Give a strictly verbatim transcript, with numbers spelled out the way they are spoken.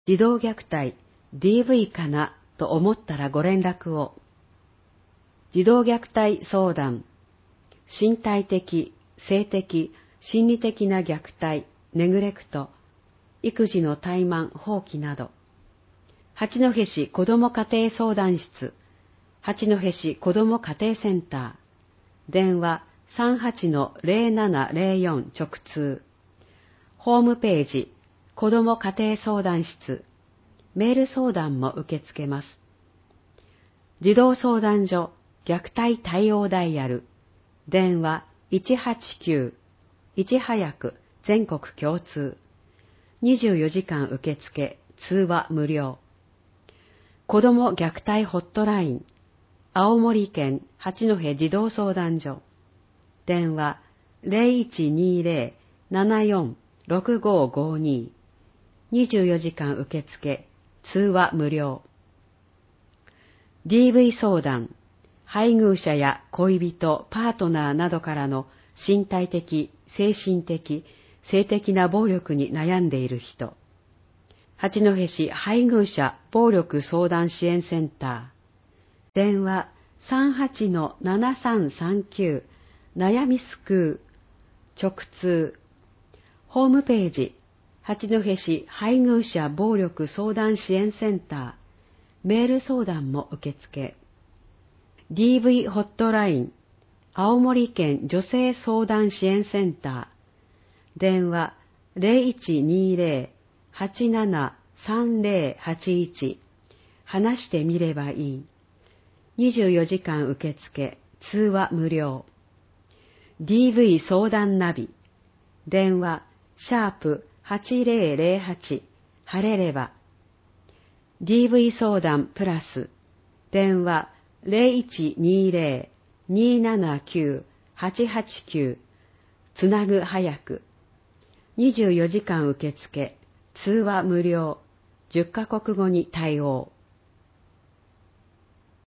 児童虐待 ディーブイ かなと思ったらご連絡を。児童虐待相談、身体的、性的、心理的な虐待、ネグレクト、育児の怠慢、放棄など。八戸市子ども家庭相談室、八戸市子ども家庭センター、電話 さんはちのゼロななゼロよん 直通。ホームページ、子ども家庭相談室、メール相談も受け付けます。児童相談所、虐待対応ダイヤル、電話いちはちきゅう、いち早く全国共通。にじゅうよじかん受付、通話無料。子ども虐待ホットライン、青森県八戸児童相談所、電話ゼロいちにゼロ ななよん ろくごごに、にじゅうよじかん受付、通話無料。ディーブイ 相談、配偶者や恋人、パートナーなどからの身体的、精神的、性的な暴力に悩んでいる人。八戸市配偶者暴力相談支援センター。電話 さんはちのななさんさんきゅう 悩みすくう。直通。ホームページ、八戸市配偶者暴力相談支援センター。メール相談も受付。ディーブイ ホットライン、青森県女性相談支援センター。電話ゼロいちにゼロ はちなな さんゼロはちいち。話してみればいい。にじゅうよじかん受付、通話無料。ディーブイ 相談ナビ。電話、シャープはちゼロゼロはち、晴れれば。ディーブイ 相談プラス。電話、ゼロいちにゼロ にななきゅう はちはちきゅう。つなぐ早く。にじゅうよじかん受付、通話無料。じゅっカ国語に対応。